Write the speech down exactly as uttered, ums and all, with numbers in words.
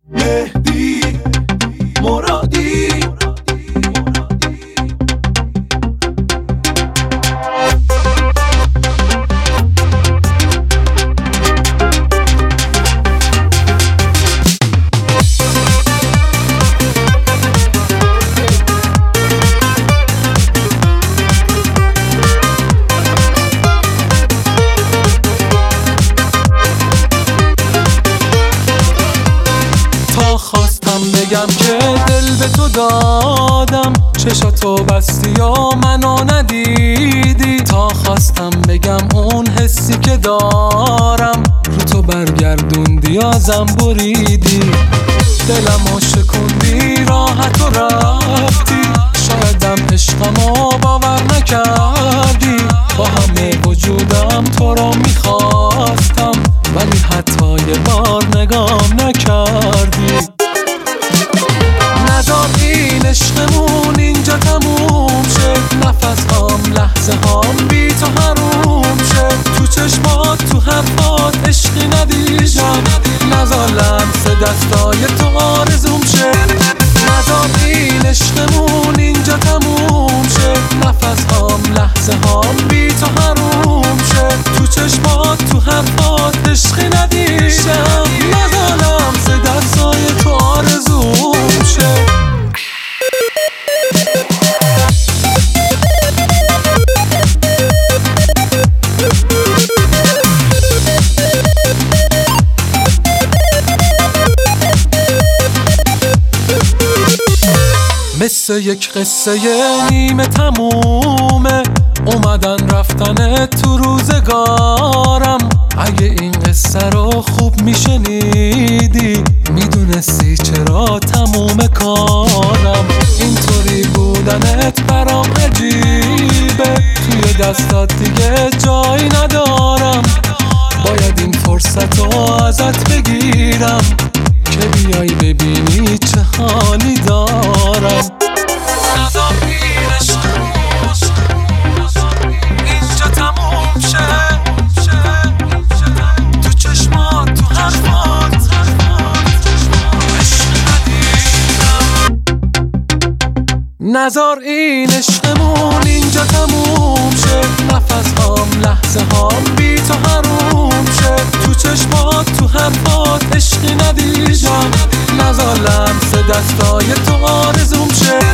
مهدی مرادی بگم که دل به تو دادم، چشاتو بستی یا منو ندیدی. تا خواستم بگم اون حسی که دارم، رو تو برگردوندی ازم بریدی. دلمو شکوندی راحت و رفتی، شایدم عشقمو باور نکردی. با همه وجودم تو رو میخواستم، ولی حتی یه بار نگام نکردی. نذار این عشقمون اینجا تموم شه، نفس هام لحظه هام بی تو حروم شه. تو چشمات تو حرفات عشقی ندیدم، نذار لمس دستای تو آرزوم شه. نذار این عشقمون اینجا تموم شه، نفس هام لحظه هام بی تو حروم شه. تو چشمات تو حرفات عشقی ندیدم، نذار لمس دستای تو آرزوم شه. مثل یک قصه نیمه تمومه، اومدن رفتن تو روزگارم. اگه این قصه رو خوب میشنیدی، میدونستی چرا تموم کارم. اینطوری بودنت برام عجیبه، توی دستات دیگه جایی ندارم. باید این فرصت رو ازت بگیرم، که بیای ببینی چه حالی دارم. نذار این عشقمون اینجا تموم شه، تو چشمات تو حرفات عشق ندیدم. نذار این عشقمون اینجا تموم شه، نفس هام لحظه هام بی تو حروم شه. تو چشمات تو حرفات عشقی ندیدم، نذار لمس دستای تو آرزوم شه.